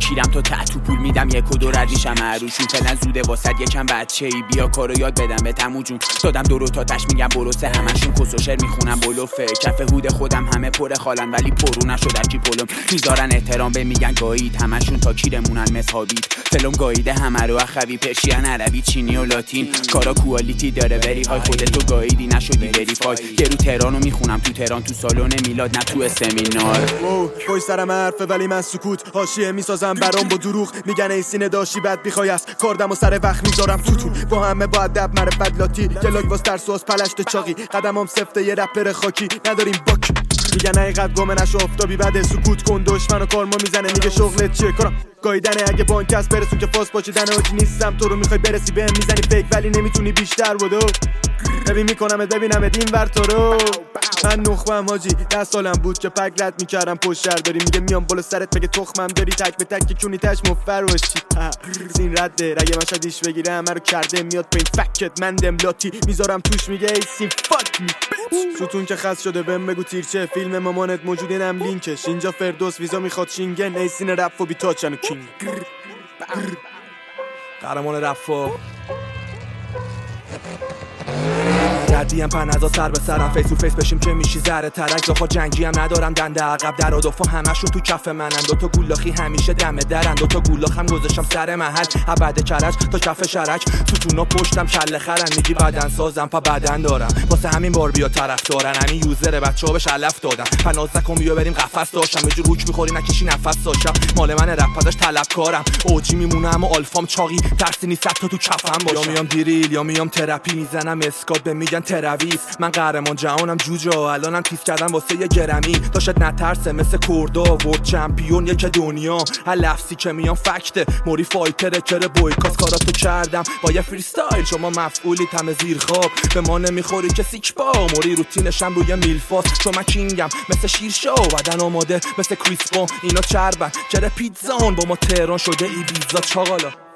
میشیرم تا تو پول میدم 1 و 2 رد میشم عروشون. فعلا زوده واسد یکم بچه‌ای بیا کارو یاد بدم به تمو جون. دادم 2 رو تاش میگم برسه همشون کس و شعر میخونم بلوفه. کف هود خودم همه پر خالن ولی پرو نشد از جیپولم. میذارن احترام به میگن گایید همشون تا کیرمونن مسحابید. فلم گاییده همه رو اخوی پرشین عربی چینی و لاتین. کارا کوالیتی داره وری های خودتو گاییدی نشدی وریفای. یه رو تهرانو میخونم تو تهران تو سالن میلاد نه تو سمینار. پای سرم حرفه ولی من سکوت حاشیه میسازم برام با دروغ. میگن ای سینه داشی بد بیخوای است کاردم و سر وقت میذارم توتون. با همه با ادب معرفت لاتی گلاگ واس ترس واس پلشت چاقی. قدمام سفته یه رپر خاکی نداریم باک. میگن حقیقت گم نشو آفتابی بده سکوت کن دشمنو کارما میزنه میگه شغلت چیه کارم گایدنه. اگه بانک است برسون که فاس پاچیدنه آجی نیستم تو رو میخوای برسی بهم میزنی فیک ولی نمیتونی بیشتر بدو. ببین میکنمت ببینم این ور تو رو. من نخبم حاجی 10 سالم بود که پک رد میکردم پشت شهر داری. میگه میام بالا سرت بگه تخمم داری تک به تک کونی تش مفر باشی. سین رده رگه مشهدیش بگیره همه رو کرده میاد پین فکت من دملاتی میذارم توش میگه ای سین فاک می ستون که خاص شده بهم بگو تیرچه فیلم مامانت موجود اینم لینکش. اینجا فردوس ویزا میخواد شینگن ای سین رپ و بی تاچن و کینگ قهرمان رفا ردیم پنزا سر به سرم فیس تو فیس بشیم که میشی زره ترک. زافا جنگی هم ندارم دنده عقب در و دفا همشون تو کف منن. 2 تا گولاخی همیشه دم درن 2 تا گولاخ هم گذاشتم سر محل ابد کرج تا کف شرک. ستونا پشتم کله خرن میگی بدن سازم پا بدن دارم واسه همین بار بیا طرف دارن. همین یوزر بچه‌ها بهش علف دادن پناز نکن بیا بریم قفس داشتم یه جور هوک میخوری نکشی نفس داشتم. مال من رپ ازش طلبکارم اوجی میمونم و آلفام چاقی ترسی نیست تا تو کفم باشم. یا میام دیریل یا میام تراپی میزنم اسکات به میگن ترویس. من قهرمان جهانم جوجا الانم تیز کردم واسه یه گرمی. تا شاید نترسه مثل کردا ورد چمپیون یک دنیا. هر لفظی که میام فکته موری فایتره چره بویکاس کاراتو کردم با یه فریستایل. شما مفعولی تم زیر خواب به ما نمیخوری که سیک با موری روتینشم روی میلفاس. چون من کینگم مثل شیرشا بدن آماده مثل کریسپا. اینا چربن چره پیتزان با ما تهران شده ایبیزا چاقالا.